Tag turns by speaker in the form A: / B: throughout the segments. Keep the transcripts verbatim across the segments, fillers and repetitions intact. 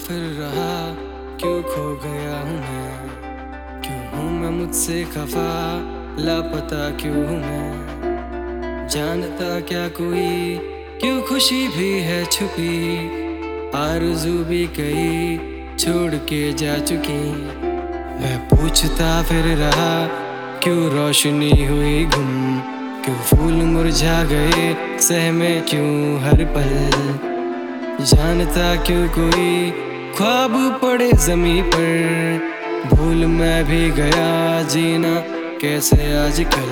A: फिर रहा, क्यों खो गया हूँ मैं, क्यों हूँ मैं मुझसे खफा, लापता क्यों हूँ मैं। जानता क्या कोई, क्यों खुशी भी है छुपी, आरज़ू भी कई छोड़ के जा चुकी। मैं पूछता फिर रहा, क्यों रोशनी हुई गुम, क्यों फूल मुरझा गए सहमे क्यों हर पल। जानता क्यों कोई, ख्वाब पड़े ज़मीं पर, भूल मैं भी गया जीना कैसे आजकल।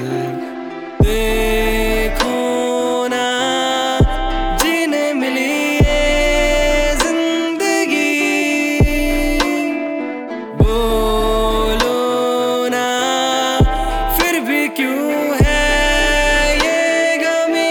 A: देखो ना जीने मिली ये जिंदगी, बोलो ना फिर भी क्यों है ये गमी।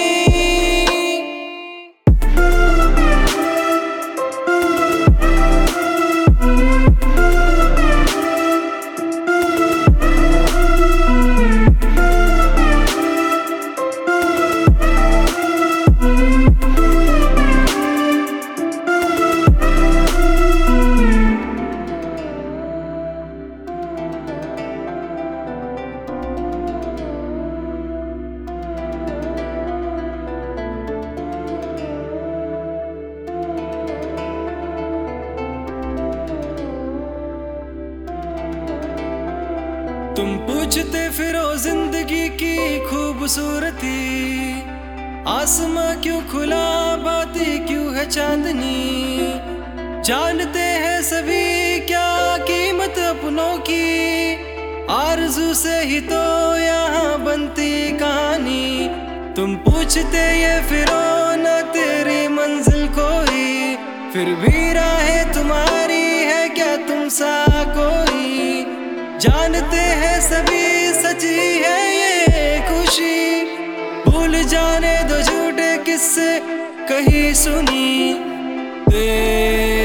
A: तुम पूछते फिरो जिंदगी की खूबसूरती, आसमां क्यों खुला बाती क्यों है चांदनी। जानते हैं सभी क्या कीमत अपनों की, आरज़ू से ही तो यहाँ बनती कहानी। तुम पूछते ये फिरो ना तेरी मंजिल कोई, फिर भी राहें तुम्हारी है क्या तुम सा कोई। जानते हैं सभी सच्ची है ये खुशी, भूल जाने दो झूठे किस्से कहीं सुनी।